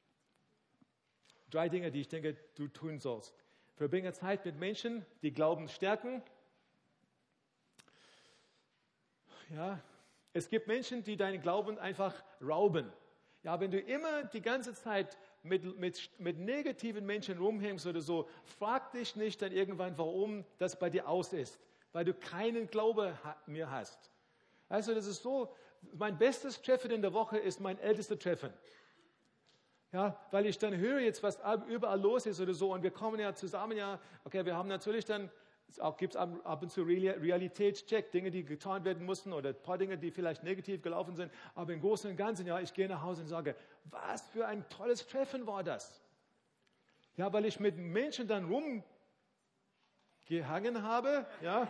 3 Dinge, die ich denke, du tun sollst. Verbringe Zeit mit Menschen, die Glauben stärken. Ja, es gibt Menschen, die deinen Glauben einfach rauben. Ja, wenn du immer die ganze Zeit mit negativen Menschen rumhängst oder so, frag dich nicht dann irgendwann, warum das bei dir aus ist, weil du keinen Glaube mehr hast. Also das ist so, mein bestes Treffen in der Woche ist mein ältester Treffen. Ja, weil ich dann höre jetzt, was überall los ist oder so, und wir kommen ja zusammen, ja, okay, wir haben natürlich dann, gibt es ab und zu Realitätscheck, Dinge, die getan werden mussten oder ein paar Dinge, die vielleicht negativ gelaufen sind, aber im Großen und Ganzen, ja, ich gehe nach Hause und sage, was für ein tolles Treffen war das. Ja, weil ich mit Menschen dann rumgehangen habe, ja.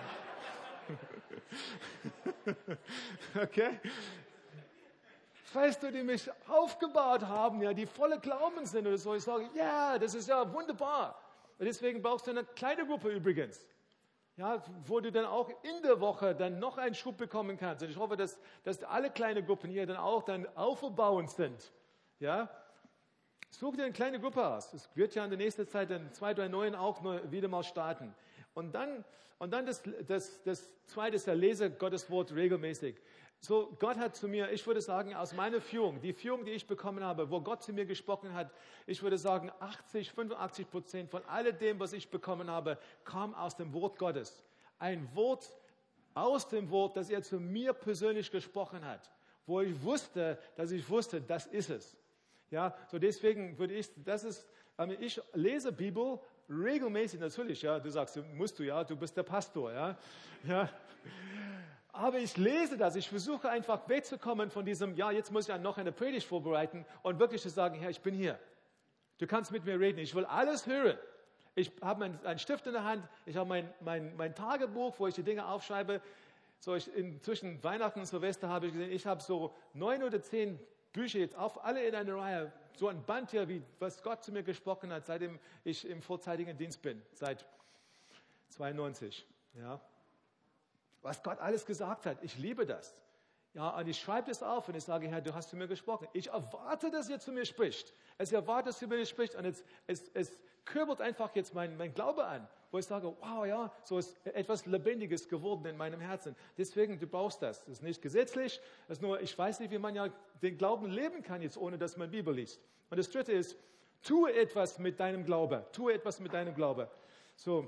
Okay. Weißt du, die mich aufgebaut haben, ja, die volle Glauben sind oder so, ich sage, ja, das ist ja wunderbar. Und deswegen brauchst du eine kleine Gruppe übrigens, ja, wo du dann auch in der Woche dann noch einen Schub bekommen kannst. Und ich hoffe, dass alle kleine Gruppen hier dann auch dann aufbauend sind. Ja? Such dir eine kleine Gruppe aus. Es wird ja in der nächsten Zeit dann 2, 3 Neuen auch wieder mal starten. Und dann das Zweite ist, lese Gottes Wort regelmäßig. So, Gott hat zu mir, ich würde sagen, aus meiner Führung, die Führung, die ich bekommen habe, wo Gott zu mir gesprochen hat, ich würde sagen, 85% von alledem, was ich bekommen habe, kam aus dem Wort Gottes. Ein Wort aus dem Wort, das er zu mir persönlich gesprochen hat, wo ich wusste, das ist es. Ja, so deswegen würde ich lese Bibel regelmäßig, natürlich, ja, du sagst, musst du, ja, du bist der Pastor, ja, ja. Aber ich lese das, ich versuche einfach wegzukommen von diesem, ja, jetzt muss ich noch eine Predigt vorbereiten und wirklich zu sagen, Herr, ich bin hier. Du kannst mit mir reden, ich will alles hören. Ich habe einen Stift in der Hand, ich habe mein Tagebuch, wo ich die Dinge aufschreibe. So, zwischen Weihnachten und Silvester habe ich gesehen, ich habe so 9 oder 10 Bücher jetzt alle in einer Reihe, so ein Band hier, wie was Gott zu mir gesprochen hat, seitdem ich im vollzeitigen Dienst bin, seit 92. Ja. Was Gott alles gesagt hat, ich liebe das. Ja, und ich schreibe das auf und ich sage, Herr, du hast zu mir gesprochen. Ich erwarte, dass ihr zu mir spricht. Es erwartet, dass ihr zu mir spricht und es kürbelt einfach jetzt mein Glaube an, wo ich sage, wow, ja, so ist etwas Lebendiges geworden in meinem Herzen. Deswegen, du brauchst das. Das ist nicht gesetzlich, das ist nur, ich weiß nicht, wie man ja den Glauben leben kann jetzt, ohne dass man Bibel liest. Und das Dritte ist, tue etwas mit deinem Glaube. Tue etwas mit deinem Glaube. So.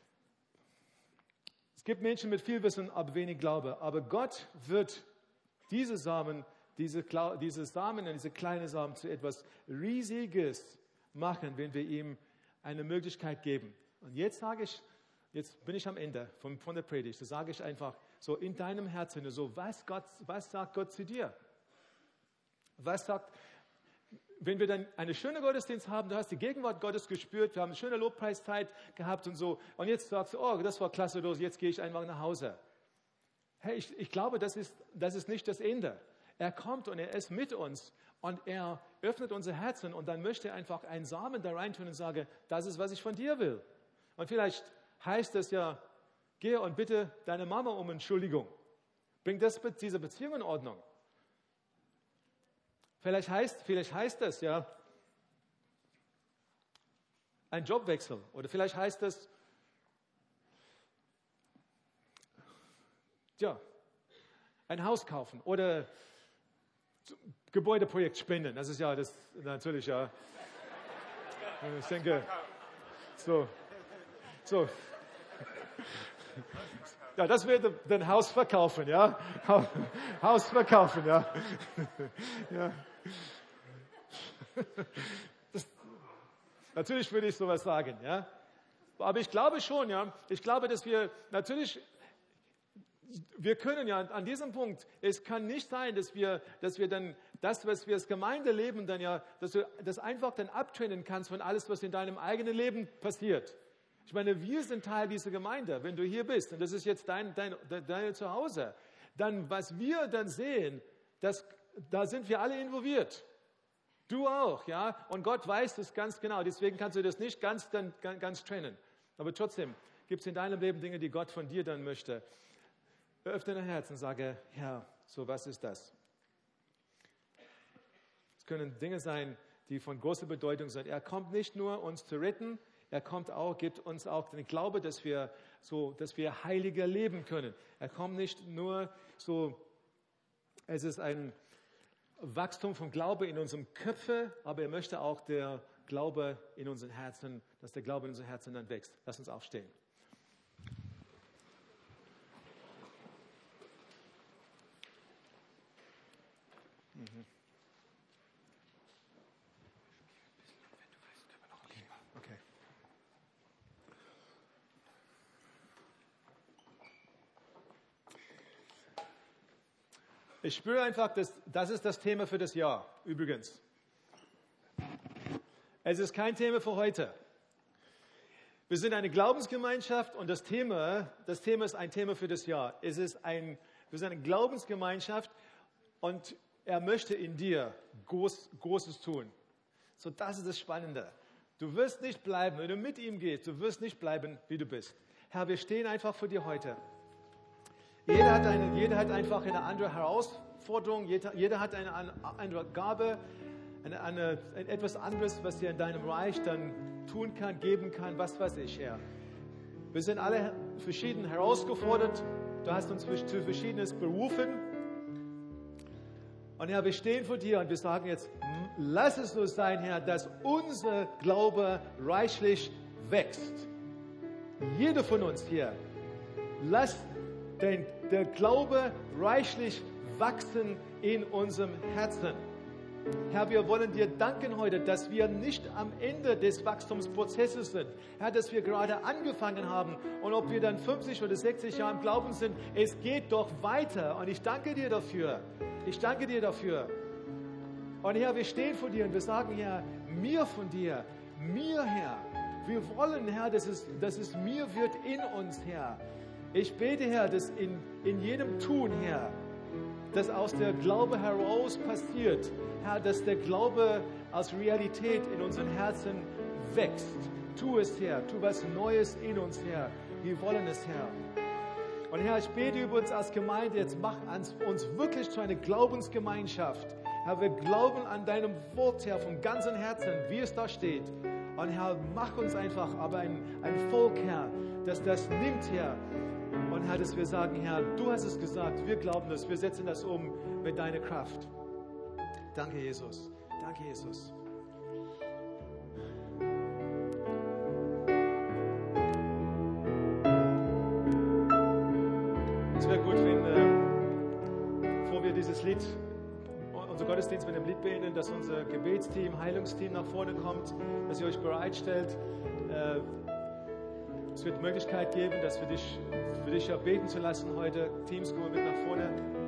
Es gibt Menschen mit viel Wissen, aber wenig Glaube. Aber Gott wird diese Samen und diese kleinen Samen zu etwas Riesiges machen, wenn wir ihm eine Möglichkeit geben. Und jetzt bin ich am Ende von der Predigt. Da sage ich einfach so in deinem Herzen, so was sagt Gott zu dir? Wenn wir dann eine schöne Gottesdienst haben, du hast die Gegenwart Gottes gespürt, wir haben eine schöne Lobpreiszeit gehabt und so, und jetzt sagst du, oh, das war klasse, jetzt gehe ich einfach nach Hause. Hey, ich glaube, das ist nicht das Ende. Er kommt und er ist mit uns und er öffnet unser Herzen und dann möchte er einfach einen Samen da reintun und sagen, das ist, was ich von dir will. Und vielleicht heißt das ja, gehe und bitte deine Mama um Entschuldigung. Bring diese Beziehung in Ordnung. Vielleicht heißt das ja ein Jobwechsel oder vielleicht heißt das ein Haus kaufen oder Gebäudeprojekt spenden. Das ist ja das natürlich ja. Ich denke so. Ja, das wäre dann Haus verkaufen, ja. Haus verkaufen, ja. Ja. Natürlich würde ich sowas sagen, ja. Aber ich glaube schon, ja. Ich glaube, dass wir können ja an diesem Punkt, es kann nicht sein, dass wir dann das, was wir als Gemeinde leben, dann ja, dass du das einfach dann abtrennen kannst von alles, was in deinem eigenen Leben passiert. Ich meine, wir sind Teil dieser Gemeinde, wenn du hier bist, und das ist jetzt dein Zuhause, dann, was wir dann sehen, da sind wir alle involviert. Du auch, ja, und Gott weiß das ganz genau, deswegen kannst du das nicht ganz trennen. Aber trotzdem gibt es in deinem Leben Dinge, die Gott von dir dann möchte. Öffne dein Herz und sage, Herr, so was ist das? Es können Dinge sein, die von großer Bedeutung sind. Er kommt nicht nur, uns zu retten, er gibt uns auch den Glaube, dass wir heiliger leben können. Er kommt nicht nur so, es ist ein Wachstum vom Glaube in unserem Köpfe, aber er möchte auch der Glaube in unseren Herzen, dass der Glaube in unseren Herzen dann wächst. Lass uns aufstehen. Okay. Ich spüre einfach, das ist das Thema für das Jahr, übrigens. Es ist kein Thema für heute. Wir sind eine Glaubensgemeinschaft und das Thema ist ein Thema für das Jahr. Wir sind eine Glaubensgemeinschaft und er möchte in dir Großes tun. So, das ist das Spannende. Du wirst nicht bleiben, wenn du mit ihm gehst, du wirst nicht bleiben, wie du bist. Herr, wir stehen einfach vor dir heute. Jeder hat einfach eine andere Herausforderung, jeder hat eine andere Gabe, etwas anderes, was er in deinem Reich dann tun kann, geben kann, was weiß ich, Herr. Wir sind alle verschieden herausgefordert, du hast uns zu Verschiedenes berufen. Und Herr, wir stehen vor dir und wir sagen jetzt, lass es so sein, Herr, dass unser Glaube reichlich wächst. Jeder von uns hier, lass der Glaube reichlich wachsen in unserem Herzen. Herr, wir wollen dir danken heute, dass wir nicht am Ende des Wachstumsprozesses sind. Herr, dass wir gerade angefangen haben und ob wir dann 50 oder 60 Jahre im Glauben sind, es geht doch weiter und ich danke dir dafür. Ich danke dir dafür. Und Herr, wir stehen vor dir und wir sagen, Herr, mir von dir, mir, Herr. Wir wollen, Herr, dass es mir wird in uns, Herr. Ich bete, Herr, dass in jedem Tun, Herr, das aus der Glaube heraus passiert, Herr, dass der Glaube als Realität in unseren Herzen wächst. Tu es, Herr. Tu was Neues in uns, Herr. Wir wollen es, Herr. Und Herr, ich bete über uns als Gemeinde, jetzt mach uns wirklich zu einer Glaubensgemeinschaft. Herr, wir glauben an deinem Wort, Herr, von ganzem Herzen, wie es da steht. Und Herr, mach uns einfach aber ein Volk, Herr, das das nimmt, Herr. Und Herr, dass wir sagen, Herr, du hast es gesagt, wir glauben das, wir setzen das um mit deiner Kraft. Danke, Jesus. Danke, Jesus. Es wäre gut, wenn, bevor wir dieses Lied, unser Gottesdienst mit dem Lied beenden, dass unser Gebetsteam, Heilungsteam nach vorne kommt, dass ihr euch bereitstellt. Es wird Möglichkeit geben, dass für dich beten zu lassen heute. Teams kommen mit nach vorne.